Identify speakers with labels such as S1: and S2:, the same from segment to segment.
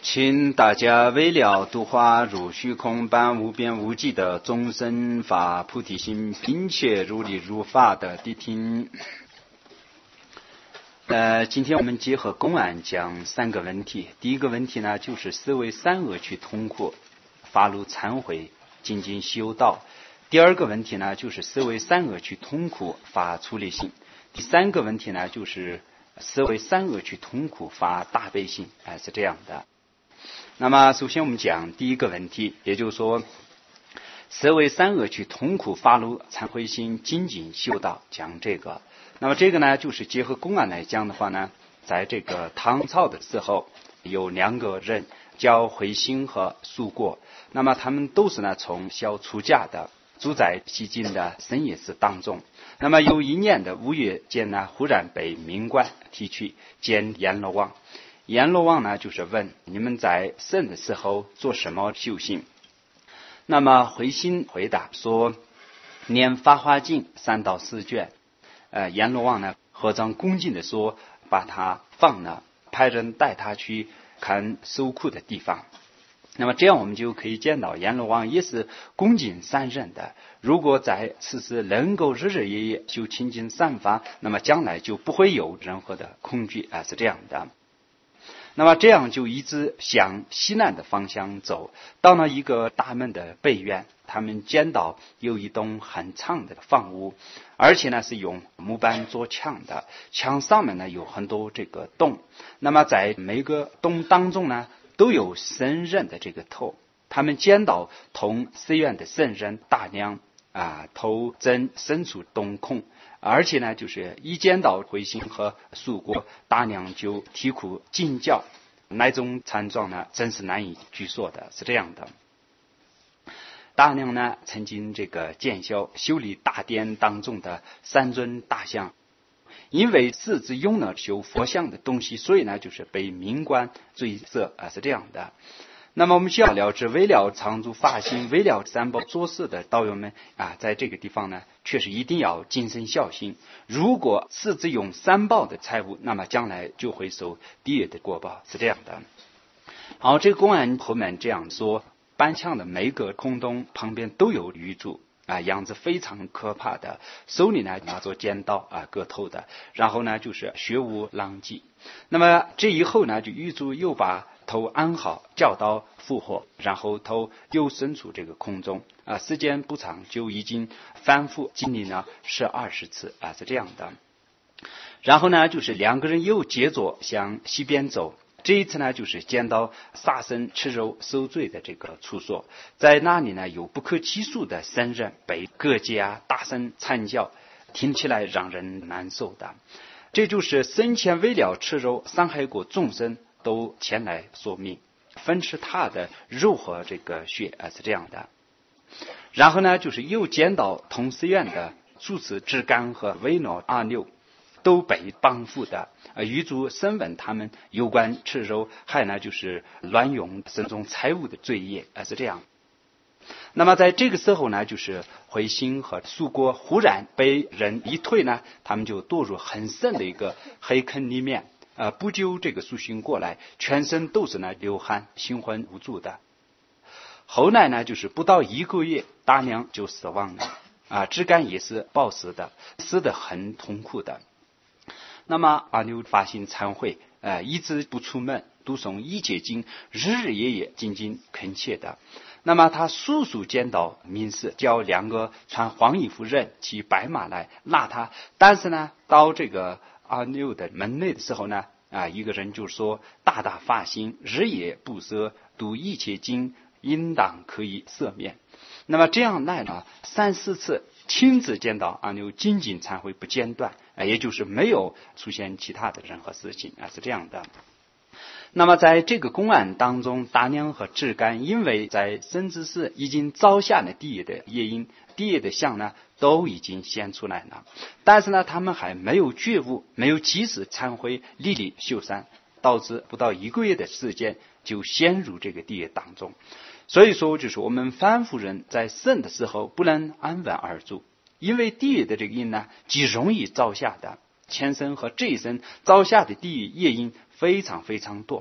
S1: 请大家为了度化如虚空般无边无际的众生发菩提心，并且如理如法的谛听。今天我们结合公案讲3个问题。第一个问题呢，就是思维三恶趣痛苦，发露忏悔，精进修道。第二个问题呢，就是思维三恶趣痛苦，发出离心。第三个问题呢，就是思维三恶趣痛苦，发大悲心。是这样的。那么首先我们讲第一个问题，也就是说思维三恶趣痛苦，发露忏悔心，精进修道，讲这个。那么这个呢，就是结合公案来讲的话呢，在这个唐朝的时候，有2个人叫慧心和苏过。那么他们都是呢从小出家的，住在西晋的深夜寺当中。那么有一年的5月间呢，忽然被命官提去见阎罗王。阎罗王呢就是问你们在生的时候做什么修行。那么慧心回答说念法华经3到4卷。阎罗王呢合掌恭敬的说把他放了，派人带他去看受苦的地方。那么这样我们就可以见到阎罗王也是恭敬善忍的。如果在此时能够日日夜夜修清净善法，那么将来就不会有任何的恐惧。是这样的。那么这样就一直向西南的方向走，到了一个大门的北院，他们见到有一栋很长的房屋，而且呢是用木板做墙的，墙上面呢有很多这个洞。那么在每个洞当中呢都有僧人的这个头。他们见到同寺院的僧人大量头正伸出洞孔，而且呢就是一见到慧心和苏过，大量就啼哭惊叫，那种惨状呢真是难以举说的。是这样的。大量呢曾经这个见效修理大殿当中的3尊大像，因为私自用了修佛像的东西，所以呢就是被命官追责。是这样的。那么我们需要了知，为了常住法心，为了三宝做事的道友们在这个地方呢确实一定要谨慎小心。如果私自用三宝的财物，那么将来就会受地狱的果报。是这样的。好，这个公案后面这样说，板墙的每个空洞旁边都有狱卒，样子非常可怕的，手里呢拿着尖刀割头的，然后呢就是血污狼藉。那么这以后呢，就狱卒又把头安好，教导复活，然后头又伸出这个空中时间不长，就已经反复经历了20次是这样的。然后呢就是2个人又接着向西边走，这一次呢就是见到杀生吃肉受罪的这个处所，在那里呢有不可计数的僧人被割截大声惨叫，听起来让人难受的。这就是生前为了吃肉伤害过众生，都前来索命，分吃他的肉和这个血。是这样的。然后呢就是又见到同寺院的住持智干和维诺阿六都被绑缚的，狱卒审问他们有关吃肉还呢就是乱用这种财物的罪业。是这样。那么在这个时候呢，就是慧心和苏过忽然被人一推呢，他们就堕入很深的一个黑坑里面。不久这个苏醒过来，全身都是呢流汗，心魂无助的。后来呢就是不到1个月，大量就死亡了。智干也是暴死的，死得很痛苦的。那么阿牛发心忏悔，一直不出门，读诵一切经，日日夜夜精进恳切的。那么他叔叔见到民士，叫2个穿黄衣服人骑白马来拉他，但是呢到这个阿牛的门内的时候呢一个人就说大大发心，日夜不舍，读一切经，应当可以赦免。那么这样来了3、4次，亲自见到阿牛精进忏悔不间断，也就是没有出现其他的任何事情。是这样的。那么在这个公案当中，大娘和智干因为在深知寺已经遭下了地狱的业因，地狱的相呢都已经显出来了，但是呢他们还没有觉悟，没有及时忏悔立力修善，导致不到1个月的时间就陷入这个地狱当中。所以说就是我们凡夫人在生的时候不能安稳而住，因为地狱的这个因呢极容易遭下的，前生和这一生遭下的地狱业因非常非常多。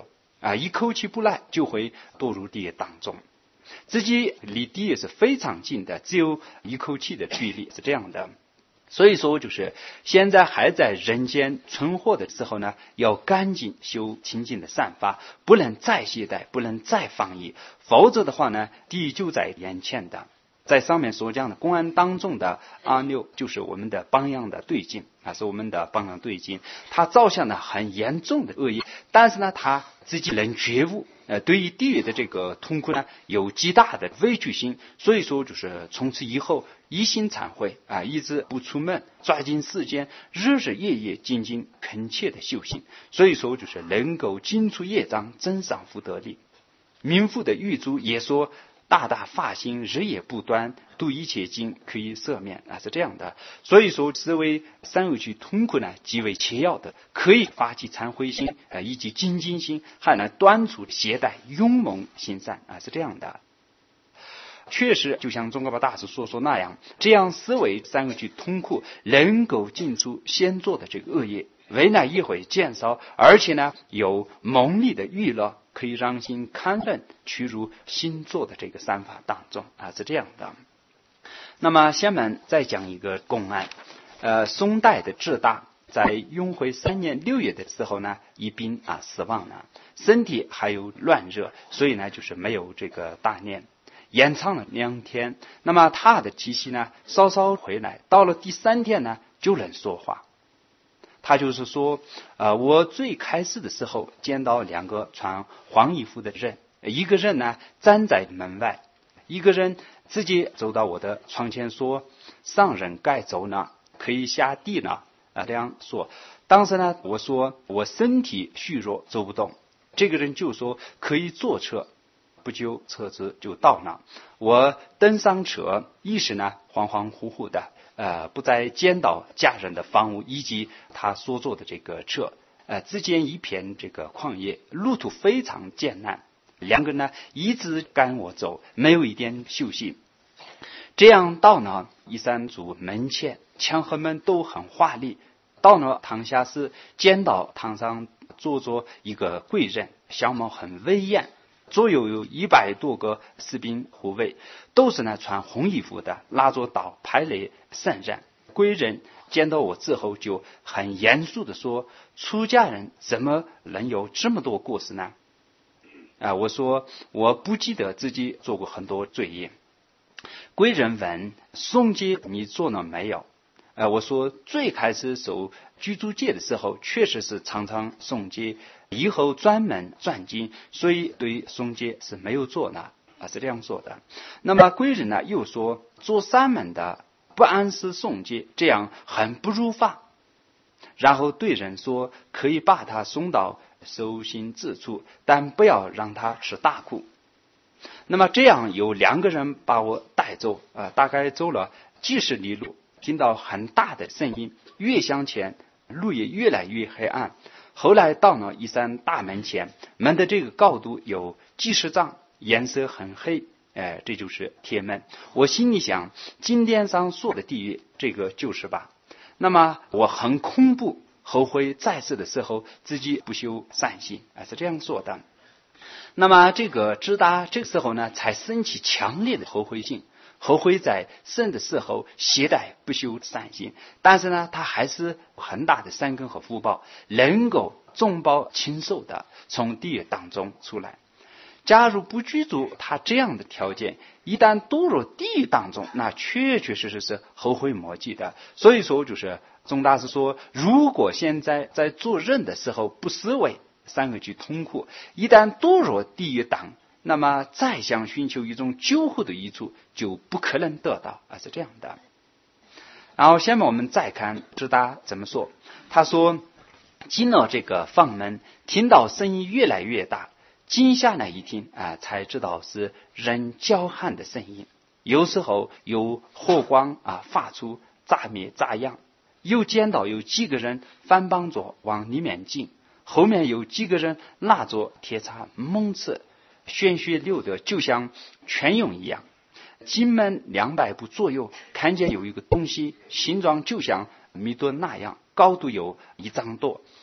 S1: 一口气不来就会堕入地狱当中。自己离地狱是非常近的，只有一口气的距离，是这样的。所以说就是现在还在人间存活的时候呢，要赶紧修清净的善法，不能再懈怠，不能再放逸，否则的话呢，地狱就在眼前的。在上面所讲的公案当中的阿耨，就是我们的榜样的对境是我们的榜样对境。他造下呢很严重的恶业，但是呢他自己能觉悟，对于地狱的这个痛苦呢有极大的畏惧心，所以说就是从此以后一心忏悔一直不出门，抓紧时间，日日夜夜精进恳切的修行，所以说就是能够尽除业障，增上福德力。民父的狱卒也说，大大发心，日夜不断，读一切经可以赦免是这样的。所以说思维三恶趣痛苦呢极为切要的，可以发起忏悔心以及精进心，还能断除懈怠勇猛行善是这样的。确实就像宗喀巴大师所说那样，这样思维三恶趣痛苦能够尽除先做的这个恶业，未来也会减少，而且呢有蒙利的娱乐，可以让心堪忍趋入新做的这个三法当中是这样的。那么下面再讲一个公案。宋代的智大在永徽3年6月的时候呢，一病死亡了，身体还有乱热，所以呢就是没有这个大念，延长了2天。那么他的气息呢稍稍回来，到了第3天呢就能说话。他就是说我最开始的时候见到2个穿黄衣服的人，一个人呢站在门外，一个人自己走到我的床前说，上人该走了，可以下地了这样说。当时呢我说我身体虚弱走不动，这个人就说可以坐车，不久车子就到了，我登上车，意识呢恍恍惚惚的不再见到家人的房屋以及他所坐的这个车之间一片这个旷野，路途非常艰难，2个人呢一直赶我走，没有一点休息。这样到了一山族门前，墙和门都很华丽。到了堂下时，见到堂上坐着一个贵人，相貌很威严，左右有100多个士兵护卫，都是呢穿红衣服的，拿着刀排列圣人。贵人见到我之后就很严肃的说，出家人怎么能有这么多过失呢？我说我不记得自己做过很多罪业。贵人问，诵经你做了没有？我说最开始受居住戒的时候确实是常常诵经，以后专门转经，所以对诵经是没有做的是这样说的。那么贵人呢又说，做三门的不按时诵经，这样很不如法。然后对人说，可以把他送到修行之处，但不要让他吃大苦。那么这样有2个人把我带走大概走了几十里路，听到很大的声音，越向前路也越来越黑暗。后来到了一扇大门前，门的这个高度有几十丈，颜色很黑这就是铁门。我心里想，经典上说的地狱这个就是吧。那么我很恐怖，后悔在世的时候自己不修善行是这样说的。那么这个智达这个时候呢才升起强烈的后悔心，后悔在生的时候懈怠不修善行，但是呢他还是很大的善根和福报，能够众报亲受的从地狱当中出来。假如不具足他这样的条件，一旦堕入地狱当中，那确确实实是后悔莫及的。所以说就是宗大师说，如果现在在做人的时候不思维三恶趣痛苦，一旦堕入地狱当，那么再想寻求一种救护的益处就不可能得到是这样的。然后下面我们再看智达怎么说。他说，进了这个房门，听到声音越来越大，静下来一听才知道是人叫喊的声音，有时候有火光发出，炸灭炸样，又见到有几个人反绑着往里面进，后面有几个人拿着铁叉猛刺，鲜血流的就像泉涌一样。进门200步左右，看见有一个东西，形状就像米顿那样，高度有1丈多，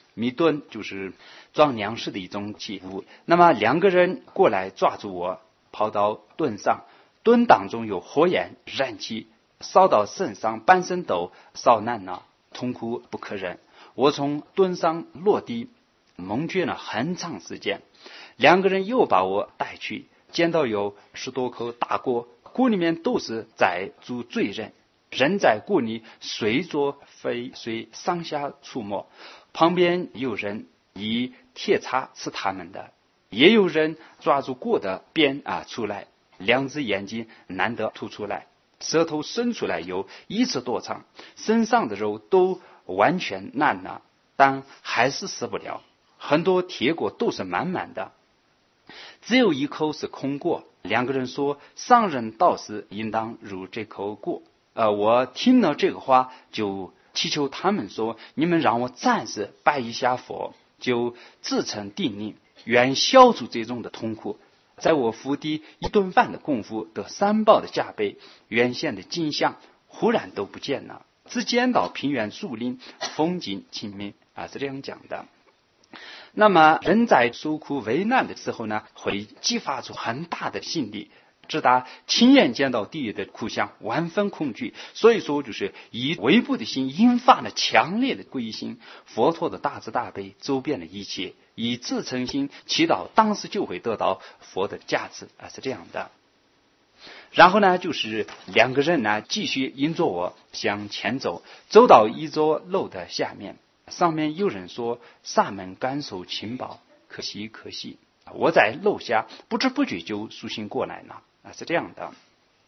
S1: 米盾就是装粮食的一种器物。那么2个人过来抓住我，跑到盾上，盾当中有火焰燃气，烧到身上，半身都烧烂了，痛苦不可忍。我从盾上落地，蒙圈了很长时间。2个人又把我带去，见到有10多口大锅，锅里面都是在煮罪人，人在锅里随着沸水上下出没，旁边有人以铁叉刺他们的，也有人抓住锅的边出来，2只眼睛难得凸出来，舌头伸出来有1尺多长，身上的肉都完全烂了，但还是死不了，很多铁锅都是满满的，只有1口是空锅。2个人说，上人道士应当入这口锅。我听了这个话，就祈求他们说，你们让我暂时拜一下佛，就自成定力，愿消除这种的痛苦。在我腹地1顿饭的功夫得3报的加倍，原先的景象忽然都不见了，只见到平原树林，风景清明是这样讲的。那么人在受苦为难的时候呢，会激发出很大的心力，直达亲眼见到地狱的苦相，万分恐惧。所以说就是以微薄的心引发了强烈的皈依心，佛陀的大慈大悲周遍了一切，以至诚心祈祷，当时就会得到佛的加持是这样的。然后呢，就是2个人呢继续引着我向前走，走到一座楼的下面，上面有人说，萨门感受情报，可惜可惜。我在楼下不知不觉就苏醒过来了是这样的。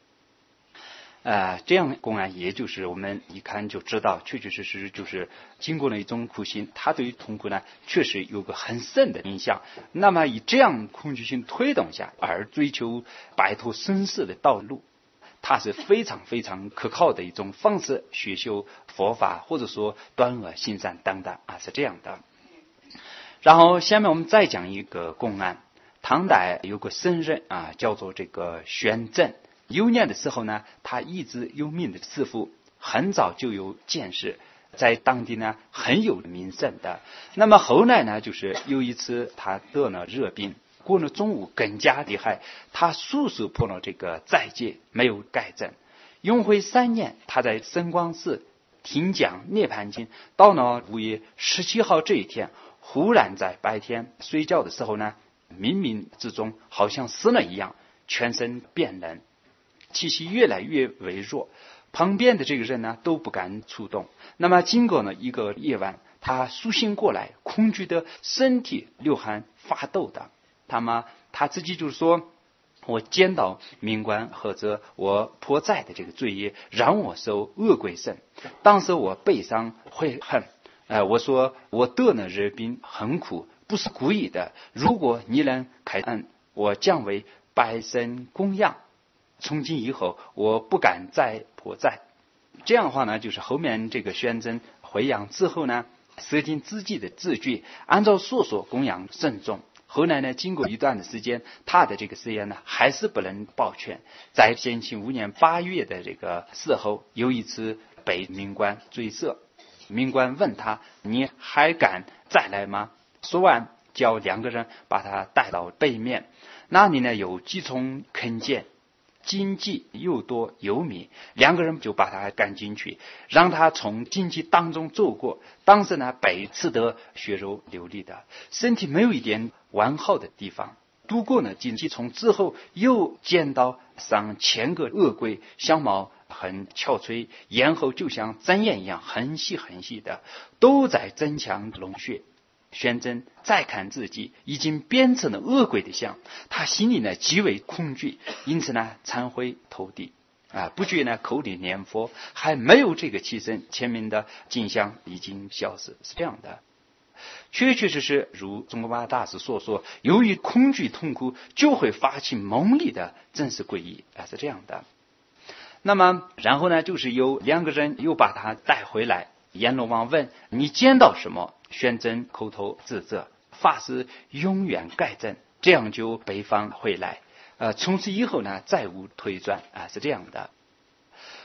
S1: 这样公案也就是我们一看就知道，确确实实就是经过了一种苦心，他对于痛苦呢确实有个很深的影响。那么以这样恐惧心推动下而追求摆脱生死的道路，它是非常非常可靠的一种方式，学修佛法或者说断恶行善等等是这样的。然后下面我们再讲一个公案。唐代有个僧人叫做这个玄奘。幼年的时候呢，他一直有名的师父，很早就有见识，在当地呢很有名声的。那么后来呢，就是有一次他得了热病，过了中午更加厉害，他速速破了这个斋戒，没有改正。永徽3年，他在神光寺听讲涅槃经，到了5月17号这一天，忽然在白天睡觉的时候呢，冥冥之中好像死了一样，全身变冷，气息越来越微弱，旁边的这个人呢都不敢触动。那么经过了一个夜晚，他苏醒过来，恐惧的身体流汗发抖的。他自己就是说，我见到冥官或者我破债的这个罪业，让我受恶鬼身。当时我悲伤悔恨，我说我得了热病很苦，不是故意的，如果你能开恩，我将为百身供养，从今以后我不敢再破债。这样的话呢，就是后面这个宣真回阳之后呢，设定自己的字句，按照所说供养慎重。后来呢，经过一段的时间，他的这个誓言呢还是不能保全。在建庆5年8月的这个时候，有一次被冥官追射，冥官问他，你还敢再来吗？说完叫2个人把他带到北面，那里呢有几丛坑涧，荆棘又多又密，2个人就把他赶进去，让他从荆棘当中走过。当时呢，被刺得血肉流离的，身体没有一点完好的地方。渡过了荆棘丛之后，又见到上千个恶鬼，相貌很憔悴，咽喉就像针眼一样很细很细的，都在争强龙血。宣真再看自己已经变成了恶鬼的相，他心里呢极为恐惧，因此呢忏悔投地不觉呢口里念佛，还没有这个起身，前面的景象已经消失，是这样的。确确实实如宗喀巴大师所说，由于恐惧痛苦就会发起猛烈的正式皈依是这样的。那么然后呢，就是有2个人又把他带回来，阎罗王问，你见到什么？宣真口头自责，发誓永远改正，这样就北方回来。从此以后呢，再无退转是这样的。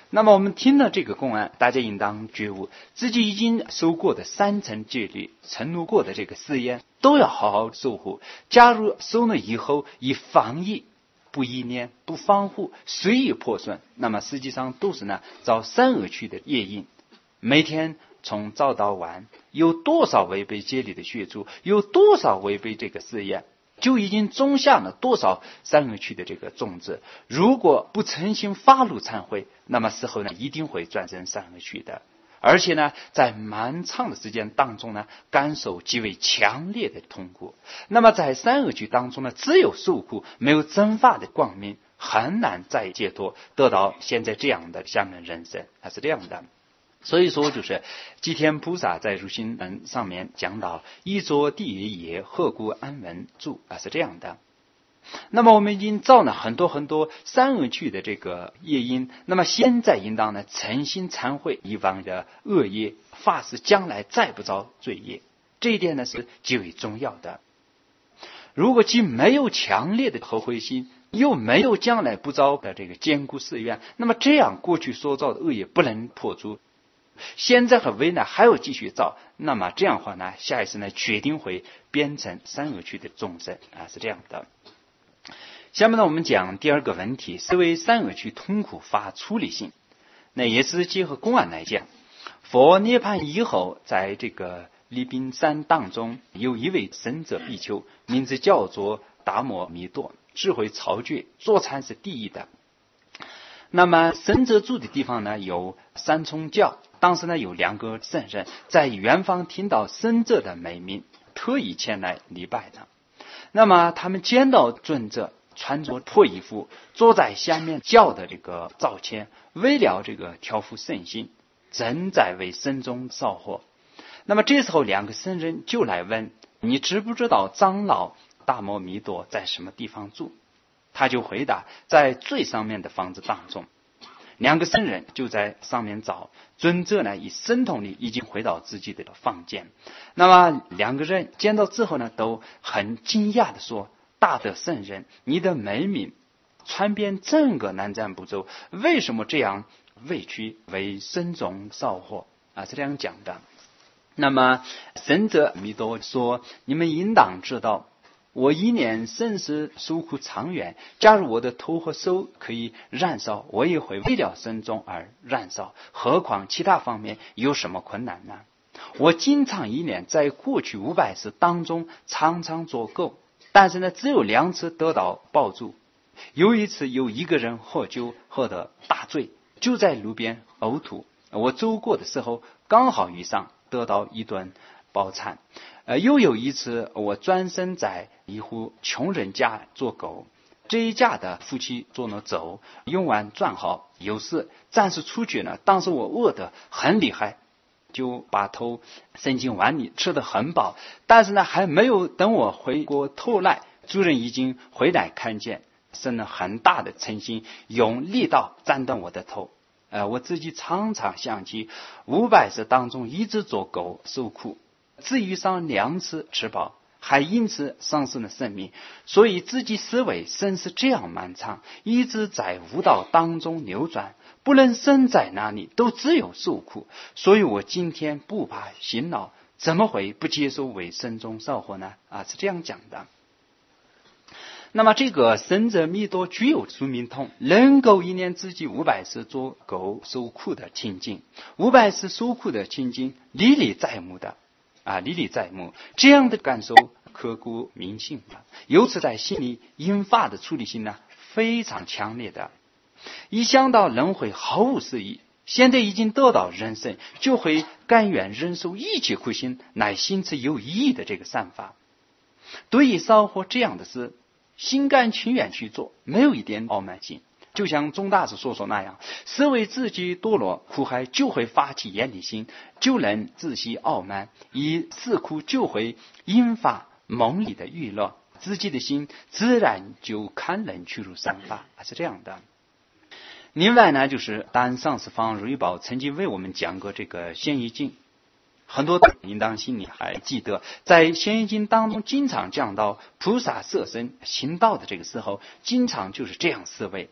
S1: 那么我们听了这个公案，大家应当觉悟自己已经受过的3层戒律，承诺过的这个誓言都要好好守护。假如受了以后以防疫不依念不防护随意破损，那么实际上都是遭善恶趣的业因。每天从早到晚有多少违背戒律的学处，有多少违背这个誓言，就已经种下了多少善恶趣的这个种子。如果不诚心发怒忏悔，那么事后一定会转成善恶趣的。而且在蛮长的时间当中感受极为强烈的痛苦。那么在善恶趣当中只有受苦，没有真法的光明，很难再解脱，得到现在这样的下面人生，它是这样的。所以说就是寂天菩萨在入心论上面讲到一作地狱也，何故安稳住，是这样的。那么我们已经造了很多善恶趣的这个业因，那么现在应当诚心忏悔以往的恶业，发誓将来再不造罪业。这一点是极为重要的。如果既没有强烈的后悔心，又没有将来不造的这个坚固誓愿，那么这样过去所造的恶业不能破除，现在和未来还要继续造，那么这样的话下一次决定会变成善恶趣的众生，是这样的。下面我们讲第二个问题，是为善恶趣痛苦发出离心。那也是结合公案来讲，佛涅槃以后，在这个礼宾山当中有一位僧者比丘，名字叫做达摩弥多，智慧超绝，坐禅是第一的。那么僧者住的地方有三重教，当时有2个圣人在远方听到僧者的美名，特意前来礼拜的。那么他们见到尊者穿着破衣服，坐在下面教的这个灶前，为了这个调伏圣心，正在为僧众烧火。那么这时候2个僧人就来问，你知不知道长老达摩弥多在什么地方住？他就回答，在最上面的房子当中。2个僧人就在上面找，尊者以神通力已经回到自己的房间。那么2个人见到之后都很惊讶的说，大德圣人，你的美名传遍整个南瞻部洲，为什么这样委屈为僧众烧火，是这样讲的。那么僧者弥多说，你们应当知道，我1年生死受苦长远，假如我的头和手可以燃烧，我也会为了僧众而燃烧，何况其他方面有什么困难呢？我经常1年在过去500世当中常常做狗，但是只有2次得到报助。有一次有1个人喝酒喝得大醉，就在路边呕吐，我走过的时候刚好遇上，得到一顿饱餐。又有一次我转身在一户穷人家做狗，这一家的夫妻做了粥，用完转好，有事暂时出去了。当时我饿得很厉害，就把头伸进碗里吃得很饱，但是还没有等我回过头来，主人已经回来看见，生了很大的嗔心，用力道斩断我的头。我自己常常想起500世当中一直做狗受苦，至于上2次吃饱，还因此丧失了生命。所以自己思维生是这样漫长，一直在悟道当中流转，不论身在哪里都只有受苦。所以我今天不怕辛劳，怎么会不接受为僧众烧火呢？是这样讲的。那么这个僧者弥多具有宿命通，能够1年自己500世做狗受苦的情景，500世受苦的情景历历在目的历历在目，这样的感受刻骨铭心的，由此在心里引发的处理心非常强烈的。一想到轮回毫无意义，现在已经得到人生，就会甘愿忍受一切苦心，乃行之有意义的这个善法。对于烧火这样的事，心甘情愿去做，没有一点傲慢心。就像宗大师所说那样，思维自己堕落苦海，就会发起厌离心，就能自喜傲慢，以自苦就会引发梦里的娱乐，自己的心自然就堪能去入善法，是这样的。另外就是当上师方如意宝曾经为我们讲过这个显义经，很多应当心里还记得，在显义经当中经常讲到菩萨色身行道的这个时候，经常就是这样思维，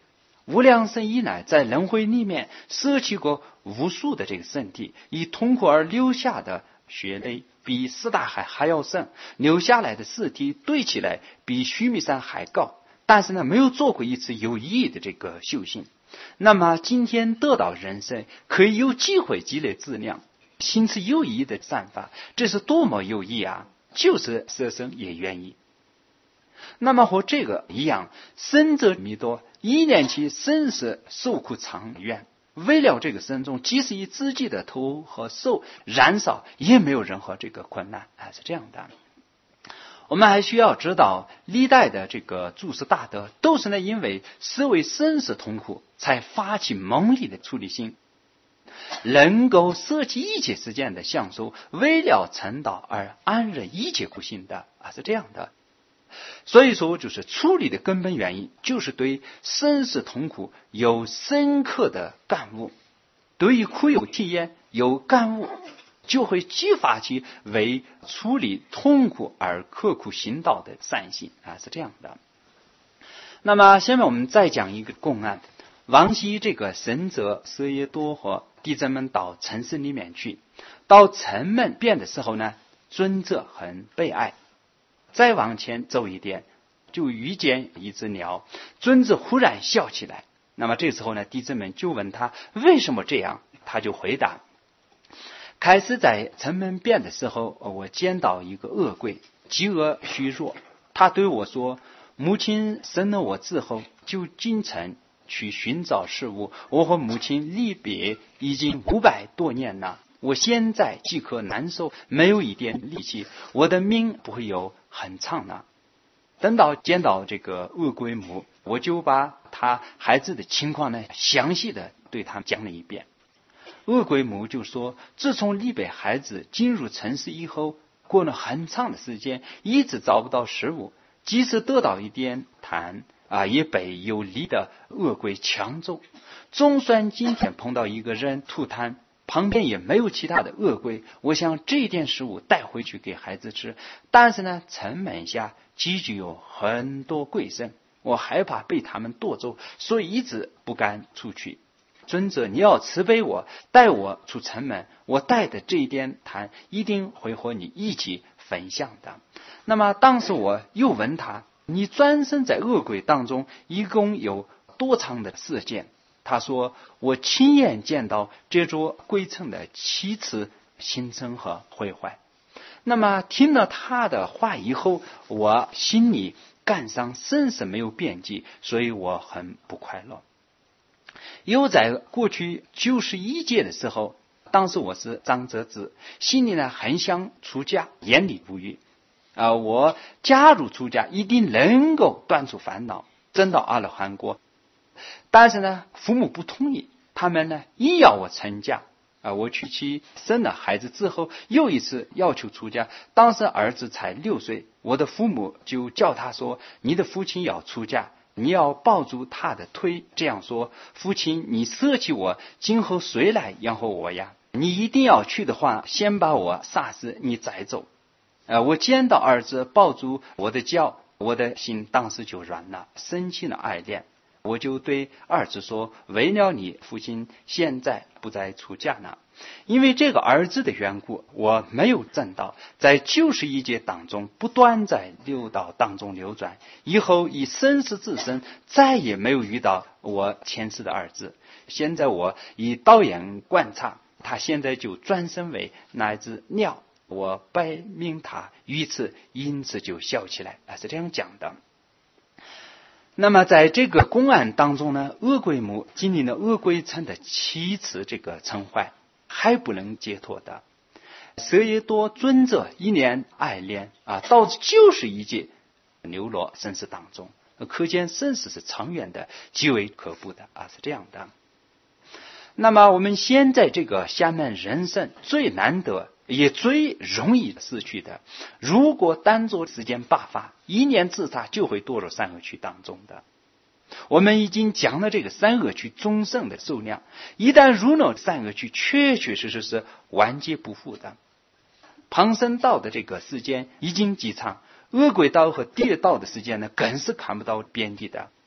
S1: 无量生以来在轮回里面舍弃过无数的这个身体，以痛苦而流下的血泪比四大海还要深，流下来的尸体堆起来比须弥山还高，但是呢没有做过一次有意义的这个修行。那么今天得到人生，可以有机会积累资粮，行持有意义的善法，这是多么有益啊！就是舍生也愿意。那么和这个一样，生者弥多，一念起生死受苦长远，为了这个生中，即使以自己的头和手燃烧，也没有任何这个困难，是这样的。我们还需要知道，历代的这个祖师大德都是因为思维生死痛苦，才发起猛烈的出离心，能够舍弃一切世间的享受，为了成道而安忍一切苦心的，是这样的。所以说，就是处理的根本原因，就是对生死痛苦有深刻的感悟，对于苦有体验有感悟，就会激发起为处理痛苦而刻苦行道的善心，是这样的。那么下面我们再讲一个公案。往昔这个神者舍耶多和弟子们到城市里面去，到城门边的时候呢，尊者很悲哀。再往前走一点，就遇见一只鸟，尊者忽然笑起来。那么这时候呢，弟子们就问他为什么这样，他就回答：开始在城门边的时候，我见到一个恶鬼，饥饿虚弱，他对我说，母亲生了我之后就进城去寻找食物，我和母亲离别已经500多年了，我现在饥渴难受，没有一点力气，我的命不会有很长了。等到见到这个恶鬼母，我就把他孩子的情况呢详细的对他讲了一遍。恶鬼母就说，自从离别孩子进入城市以后，过了很长的时间，一直找不到食物，即使得到一点痰也被有力的恶鬼抢走。总算今天碰到一个人吐痰，旁边也没有其他的恶鬼，我想这一点食物带回去给孩子吃，但是呢，城门下积聚有很多鬼神，我害怕被他们夺走，所以一直不敢出去。尊者，你要慈悲我，带我出城门，我带的这一点痰一定会和你一起分享的。那么当时我又问他，你转身在恶鬼当中一共有多长的时间？他说，我亲眼见到这座鬼城的7次形成和毁坏。那么听了他的话以后，我心里感伤生死没有边际，所以我很不快乐。又在过去91届的时候，当时我是长者子，心里呢很想出家，眼里不语。我加入出家一定能够断除烦恼，证到阿罗汉果。但是呢，父母不同意，他们呢硬要我成家。我娶妻生了孩子之后，又一次要求出家。当时儿子才6岁，我的父母就叫他说，你的父亲要出家，你要抱住他的腿，这样说，父亲，你舍弃我，今后谁来养活我呀？你一定要去的话，先把我杀死，你再走。我见到儿子抱住我的脚，我的心当时就软了，生起了爱恋。我就对儿子说，为了你父亲现在不再出家了。因为这个儿子的缘故，我没有证道，在91劫当中不断在六道当中流转，以后以生死之身再也没有遇到我前世的儿子。现在我以道眼观察，他现在就转身为那只鸟，我拜命他，因此就笑起来，是这样讲的。那么在这个公案当中呢，恶鬼母经历了恶鬼城的7次这个成坏，还不能解脱的。舍耶多尊者一念爱恋导致91劫流落生死当中，可见生死是长远的，极为可怖的是这样的。那么我们现在这个下面人生最难得也最容易失去的，如果单做时间8法，一念自杀就会堕入三恶趣当中的。我们已经讲了这个三恶趣众生的数量，一旦入了三恶趣，确确实实是万劫不复的。旁生道的这个时间已经极长，恶鬼道和地狱道的时间呢，更是看不到边际的。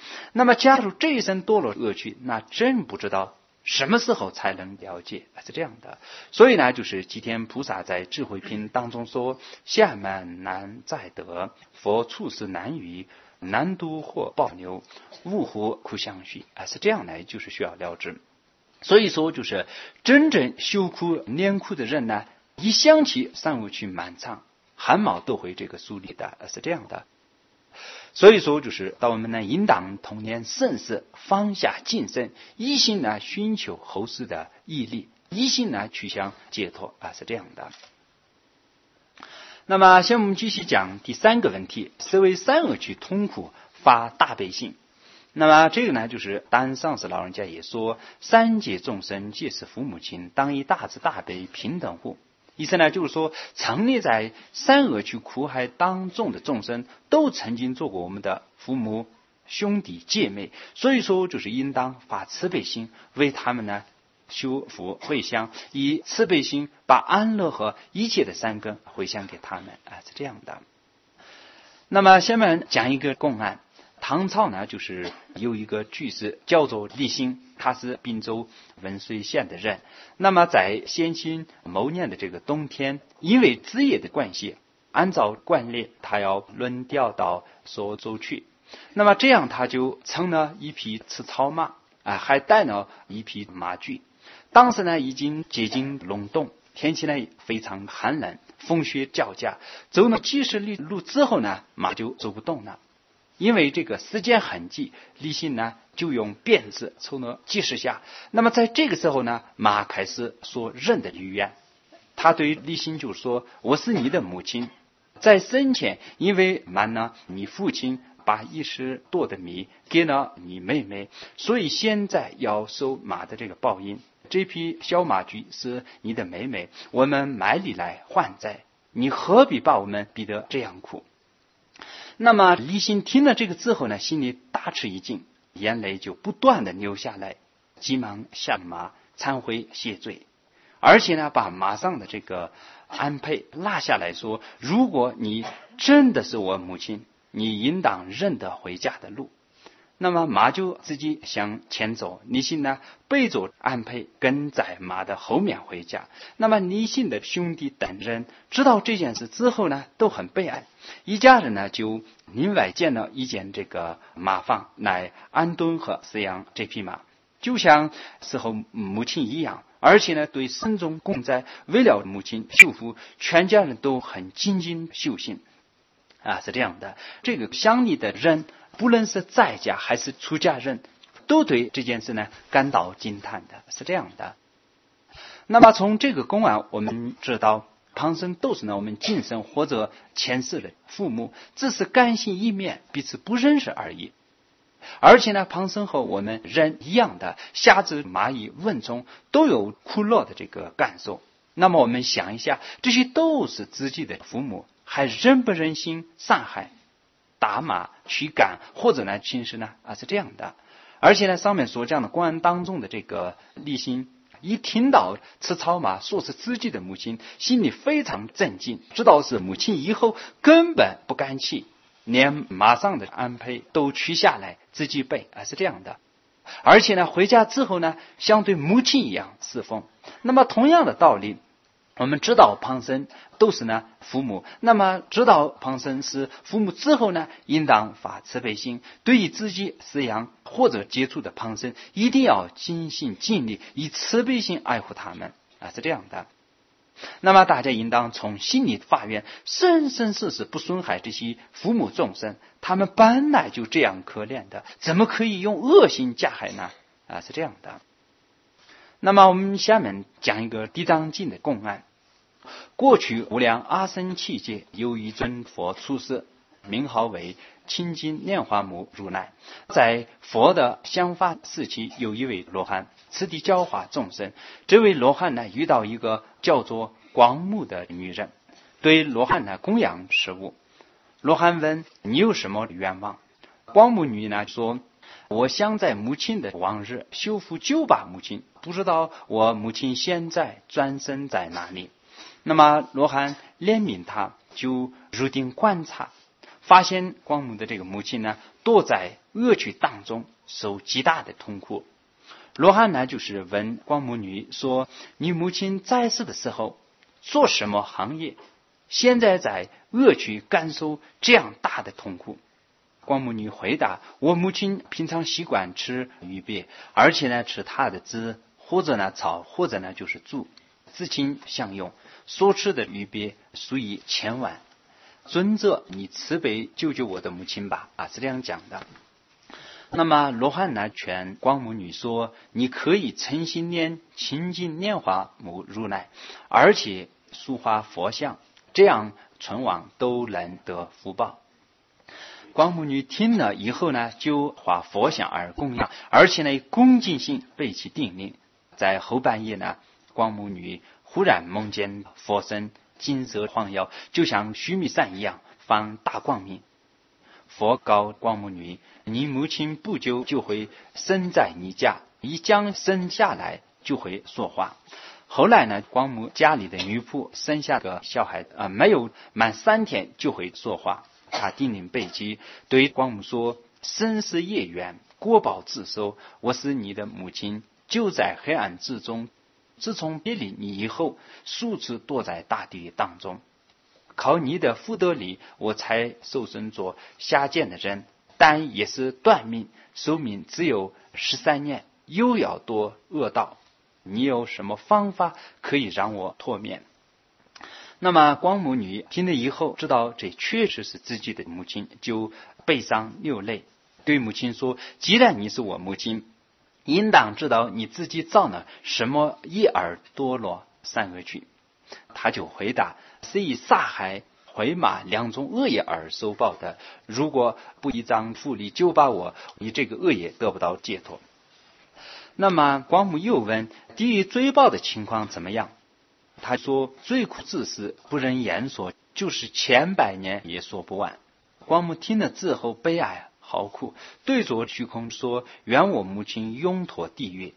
S1: 那么假如这一生堕落恶趣，那真不知道什么时候才能了解，是这样的。所以呢，就是吉天菩萨在智慧品当中说：下慢难再得，佛处世难遇，难度或暴牛，物乎苦相续，是这样来，就是需要了知。所以说，就是真正修苦念苦的人呢，一想起三恶趣漫长，汗毛都会这个竖立的，是这样的。所以说，就是当我们呢应当童年慎思，放下谨慎，一心呢寻求后世的义利，一心呢去向解脱，是这样的。那么，现在我们继续讲第三个问题：思维三恶趣痛苦，发大悲心。那么这个呢，就是当上师老人家也说：三界众生皆是父母亲，当以大慈大悲平等护。意思呢，就是说，沉溺在三恶趣苦海当中的众生，都曾经做过我们的父母、兄弟姐妹，所以说，就是应当发慈悲心，为他们呢修福回向，以慈悲心把安乐和一切的善根回向给他们，是这样的。那么，下面讲一个公案。唐朝呢，就是有一个居士叫做李兴，他是滨州文水县的人。那么在先秦某年的这个冬天，因为职业的关系，按照惯例，他要轮调到所州去。那么这样他就乘了一匹吃草马，还带了一匹马具。当时呢，已经接近隆冬，天气呢非常寒冷，风雪交加。走了几十里路之后呢，马就走不动了。因为这个时间很急，李信呢就用鞭子抽了几十下。那么在这个时候呢，马开始说人的语言。他对李信就说：我是你的母亲，在生前因为瞒了你父亲，把10多的米给了你妹妹，所以现在要受马的这个报应。这匹小马驹是你的妹妹，我们买礼来还债，你何必把我们逼得这样苦？那么李信听了这个之后呢，心里大吃一惊，眼泪就不断的流下来，急忙下马忏悔谢罪，而且呢把马上的这个鞍辔拉下来说：如果你真的是我母亲，你应当认得回家的路。那么马就自己向前走，李信呢背着鞍辔跟在马的后面回家。那么李信的兄弟等人知道这件事之后呢，都很悲哀，一家人呢就另外建了一间这个马房来安顿和饲养这匹马，就像伺候母亲一样，而且呢对慎终公斋，为了母亲修福，全家人都很精进修行，是这样的。这个乡里的人，不论是在家还是出家人，都对这件事呢感到惊叹的，是这样的。那么从这个公案我们知道，旁生都是呢我们今生或者前世的父母，只是感性一面，彼此不认识而已。而且呢，旁生和我们人一样的，虾子、蚂蚁、蚊虫都有苦乐的这个感受。那么我们想一下，这些都是自己的父母，还忍不忍心伤害、打骂、驱赶，或者呢轻视呢？是这样的。而且呢，上面所讲的公案当中的这个李信，一听到吃草马说是自己的母亲，心里非常震惊，知道是母亲以后，根本不敢骑，连马上的鞍辔都取下来自己背，是这样的。而且呢，回家之后呢，像对母亲一样侍奉。那么同样的道理，我们知道旁生都是呢父母，那么知道旁生是父母之后呢，应当发慈悲心，对于自己饲养或者接触的旁生，一定要尽心尽力以慈悲心爱护他们，是这样的。那么大家应当从心里发愿，生生世世不损害这些父母众生，他们本来就这样可怜的，怎么可以用恶心加害呢？是这样的。那么我们下面讲一个地藏经的公案。过去无量阿僧祇劫，有一尊佛出世，名号为清净莲华目如来。在佛的香法时期，有一位罗汉，此地教化众生。这位罗汉呢，遇到一个叫做光目的女人，对罗汉呢供养食物。罗汉问：你有什么愿望？光目女呢说：我想在母亲的往日修复救拔母亲，不知道我母亲现在转身在哪里。那么罗汉怜悯他，就入定观察， 发现光母的这个母亲呢，堕在恶趣当中，受极大的痛苦。罗汉呢，就是问光母女说：“你母亲在世的时候做什么行业？现在在恶趣感受这样大的痛苦？”光母女回答：“我母亲平常习惯吃鱼鳖，而且呢吃它的汁，或者呢草，或者呢就是猪，自请享用。所吃的鱼鳖数以千万。尊者，你慈悲救救我的母亲吧！”是这样讲的。那么罗汉呢劝光母女说：“你可以诚心念清净念华母如来，而且塑化佛像，这样存亡都能得福报。”光母女听了以后呢，就画佛像而供养，而且呢恭敬心被其定令。在后半夜呢，光母女忽然梦见佛身金色晃耀，就像须弥山一样放大光明。佛告光母女：“你母亲不久就会生在你家，一将生下来就会说话。”后来呢，光母家里的女仆生下个小孩，没有满3天就会说话。他定令备机，对光母说：“生死业缘，果报自受。我是你的母亲，就在黑暗之中。自从别离你以后，数次堕在大地当中。靠你的福德力，我才受生做下贱的人，但也是断命，寿命只有13年，又要堕恶道。你有什么方法可以让我脱免？”那么光母女听了以后，知道这确实是自己的母亲，就悲伤流泪，对母亲说：“既然你是我母亲，应当知道你自己造了什么业而堕落三恶趣。”他就回答：“是以杀害、毁骂2种恶业而受报的。如果不依仗复利就把我，你这个恶业得不到解脱。”那么光母又问：“地狱追报的情况怎么样？”他说：“最苦之事不忍言说，就是千百年也说不完。”光母听了之后悲哀嚎哭，对着虚空说：“愿我母亲永脱地狱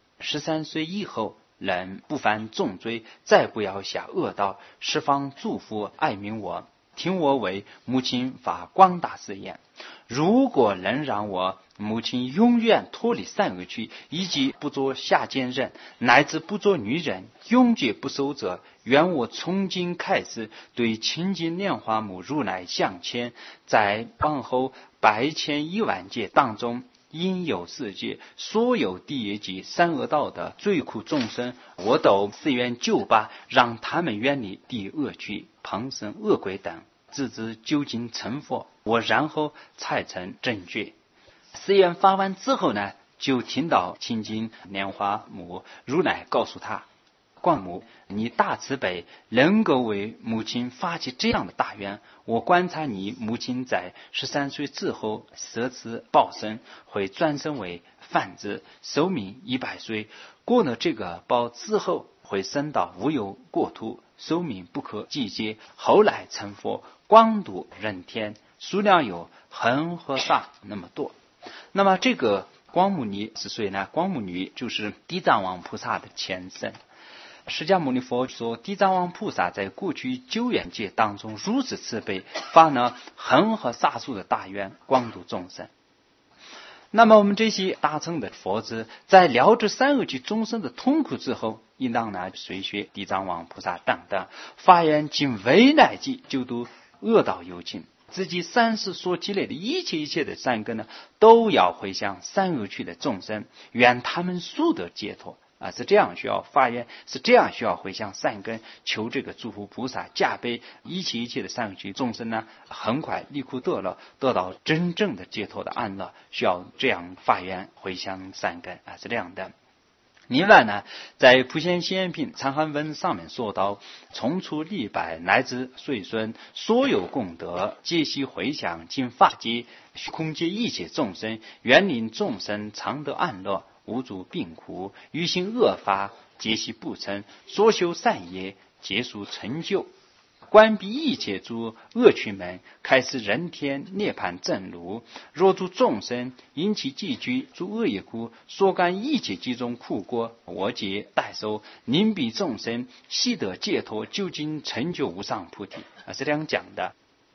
S1: ，13岁以后能不犯重罪，再不要下恶道，十方祝福爱悯我，听我为母亲发广大誓言。如果能让我母亲永远脱离三恶趣，以及不做下贱人，乃至不做女人，永绝不守者，愿我从今开始对清净莲花母如来向前，在往后100千1万劫当中，应有世界所有地狱及三恶道的罪苦众生，我都自愿救拔，让他们远离地狱恶趣、旁生恶鬼等，直至究竟成佛，我然后才成正觉。”誓言发完之后呢，就听到清净莲花母如来告诉他：“光母，你大慈悲，能够为母亲发起这样的大愿。我观察你母亲在13岁之后舍此报身，会转生为梵子，寿命100岁。过了这个报之后，会升到无有国土，寿命不可计劫。后来成佛，光度人天，数量有恒河沙那么多。”那么这个光母女是谁呢？光母女就是地藏王菩萨的前身。释迦牟尼佛说，地藏王菩萨在过去9愿界当中如此慈悲，发了恒河沙数的大愿，光度众生。那么我们这些大乘的佛子，在了知三恶趣众生的痛苦之后，应当呢随学地藏王菩萨等等，发愿尽未来际救度恶道有情。自己3世所积累的一切的善根呢，都要回向三恶趣的众生，愿他们速得解脱。是这样需要发愿，是这样需要回向善根，求这个诸佛菩萨加倍一切的三恶趣众生呢，很快离苦得乐，得到真正的解脱的安乐，需要这样发愿回向善根。是这样的。另外呢，在普贤行愿品长汉文上面说到，从初立百乃至岁孙，所有功德皆悉回向尽法界虚空界一切众生，愿令众生常得安乐，无诸病苦，于行恶法皆悉不成，所修善业皆属成就，关闭一切诸恶趣门，开示人天涅槃正路。若诸众生因其寄居诸恶业苦，所感一切几种苦果，我皆代受，宁彼众生悉得解脱，究竟成就无上菩提。是这样讲的。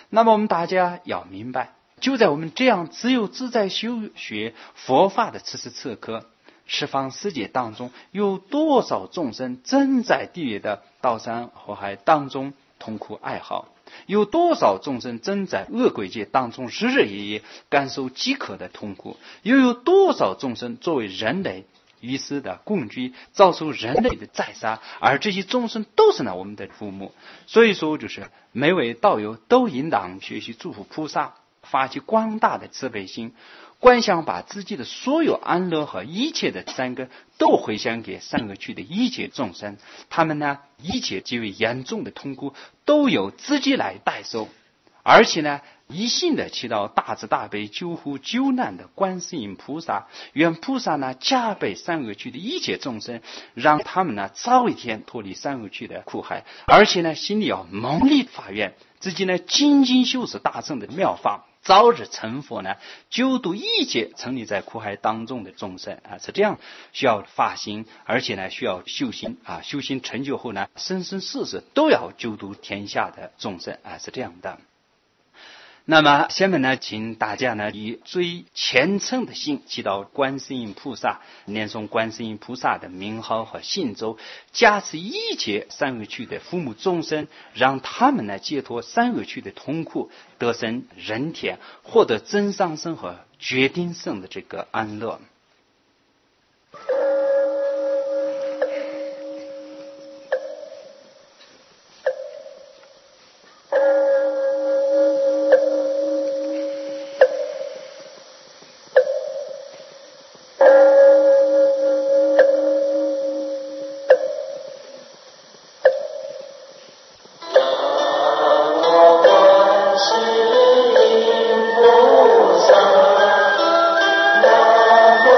S1: 那么我们大家要明白，就在我们这样自由自在修学佛法的此时此刻，十方世界当中有多少众生正在地狱的刀山火海当中痛苦哀嚎，有多少众生正在恶鬼界当中日日夜夜感受饥渴的痛苦，又有多少众生作为人类于世的共居，遭受人类的宰杀，而这些众生都是我们的父母。所以说，就是每位道友都应当学习诸佛菩萨，发起广大的慈悲心，观想把自己的所有安乐和一切的善根都回向给三恶趣的一切众生，他们一切极为严重的痛苦都由自己来代受，而且一心的祈祷大慈大悲救护救难的观世音菩萨，愿菩萨加倍三恶趣的一切众生，让他们早一天脱离三恶趣的苦海，而且心里要猛力发愿，自己精进修持大乘的妙法，早日成佛救度一切沉溺在苦海当中的众生是这样，需要发心，而且需要修心修心成就后生生世世都要救度天下的众生是这样的。那么下面请大家以最虔诚的心祈祷观世音菩萨，念诵观世音菩萨的名号和信咒，加持一切三恶趣的父母众生，让他们解脱三恶趣的痛苦，得生人天，获得真上生和决定生的这个安乐。
S2: 南无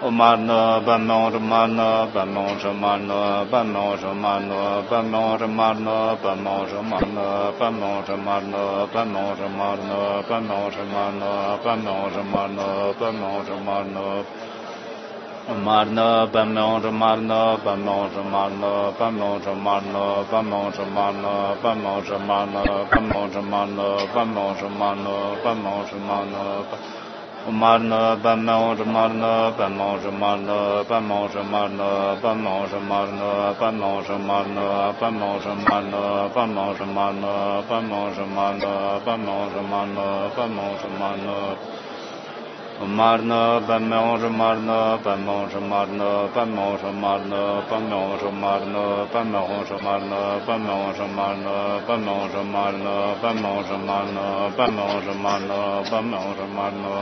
S2: Marna Bamon Marna Bamon Marna Bamon Marna Bamon Marna Bamon Marna Bamon Marna Bamon Marna Bamon Marna Bamon Marna Bamon Marna Marna Bamon Marna Bamon Marna Bamon Marna Bamon Marna Bamon Marna Bamon Marna Bamon Marna Bamon Marna Marna Bamon Marna Bamon Marna Bamon Marna Bamon Marna Bamon Marna Bamon Marna Bamon Marna Bamon Marna Bamon Marna Bamon Marna Marna Bamon Marna Bamon Marna Bamon Marna Bamon Marna Bamon Marna Bamon Marna Bamon Marna Bamon Marna Bamon Marna Bamon Marna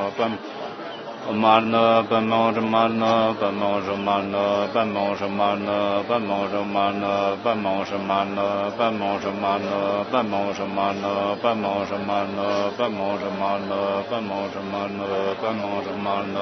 S2: Marna Bamon Marna Bamon Marna Bamon Marna Bamon Marna Bamon Marna Bamon Marna Bamon Marna Bamon Marna Bamon Marna Bamon Marna Bamon Marna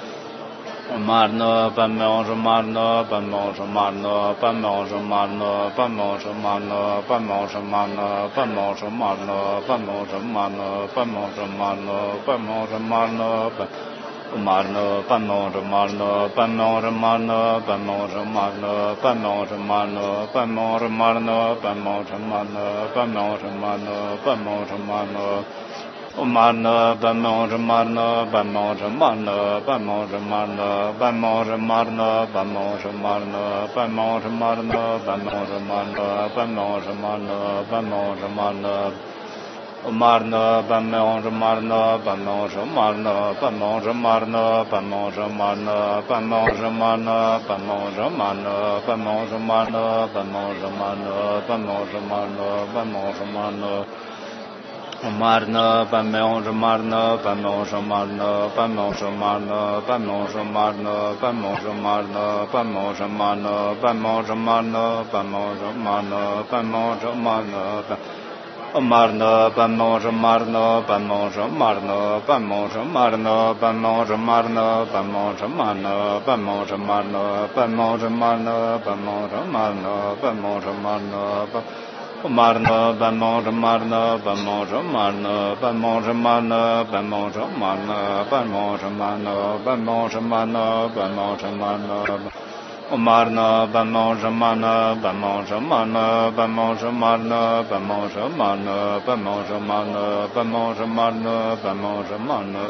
S2: Marna Bamon Marna Bamon Marna Bamon Marna Bamon Marna Bamon Marna Bamon Marna Bamon Marna Bamon Marna Bamon Marna Marna Bamon Marna Bamon Marna Bamon Marna Bamon Marna Bamon Marna Bamon Marna Bamon Marna Bamon Marna Marna Bamon Marna Bamon Marna Bamon Marna Bamon Marna Bamon Marna Bamon Marna Bamon Marna Bamon Marna Bamon Marna Marna Bamon Marna Bamon Marna Bamon Marna Bamon Marna Bamon Marna Bamon Marna Bamon Marna Bamon Marna Bamon Marna Bamon Marna Marna Bamon Marna Bamon Marna Bamon Marna Bamon Marna Bamon Marna Bamon Marna Bamon Marna Bamon Marna Bamon Marna Marna Bamon Marna Bamon Marna Bamon Marna Bamon Marna Bamon Marna Bamon Marna Bamon Marna Bamon Marna Bamon Marna Marna Bamon Marna Bamon Marna Bamon Marna Bamon Marna Bamon Marna Bamon Marna Bamon Marna Marna Bamon Marna Bamon Marna Bamon Marna Bamon Marna Bamon Marna Bamon Marna Bamon Marna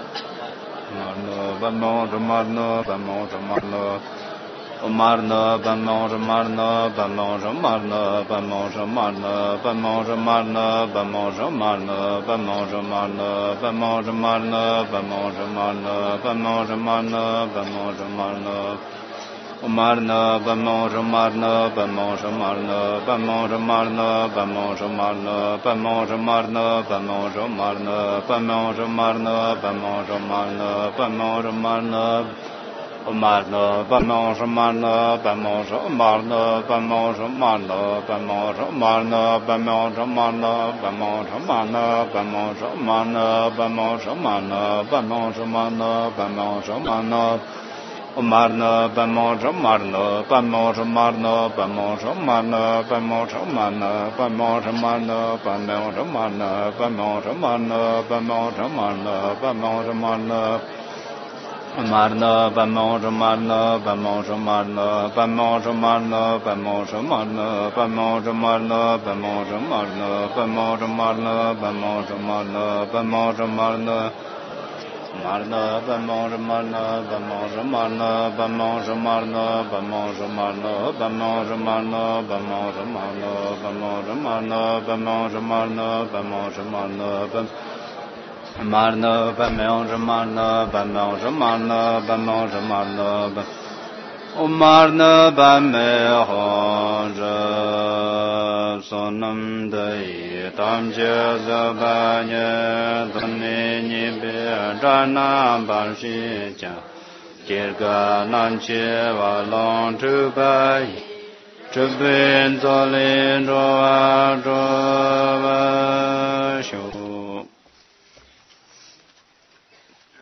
S2: Bamon Marna Bamon Marna Marna Bamon Marna Bamon Marna Bamon Marna Bamon Marna Bamon Marna Bamon Marna Bamon Marna Bamon Marna Bamon Marna Bamon Marna Marna Bamon Marna Bamon Marna Bamon Marna Bamon Marna Bamon Marna Bamon Marna Bamon Marna Bamon Marna Bamon Marna Marna Bamon Marna Bamon Marna Bamon Marna Bamon Marna Bamon Marna Bamon Marna Bamon Marna Bamon Marna Bamon Marna Bamon Marna Marna Bamon Marna Bamon Marna Bamon Marna Bamon Marna Bamon Marna Bamon Marna Bamon Marna Bamon Marna Bamon Marna Marna Bamon Marna Bamon Marna Bamon Marna Bamon Marna Bamon Marna Bamon Marna Bamon Marna Bamon Marna Bamon Marna Marna Bamon Marna Bamon Marna Bamon Marna Bamon Marna Bamon Marna Bamon Marna Bamon Marna Bamon Marna Bamon Marna Marna Bamon Marna Bamon Marna Bamon Marna Marna Bamon Sonam Dai Tam Je Zabanye Dhanne Nibe Dana Banshi Cha Jirga Nanche Valon Tubai Tubin Zolin Roa Roa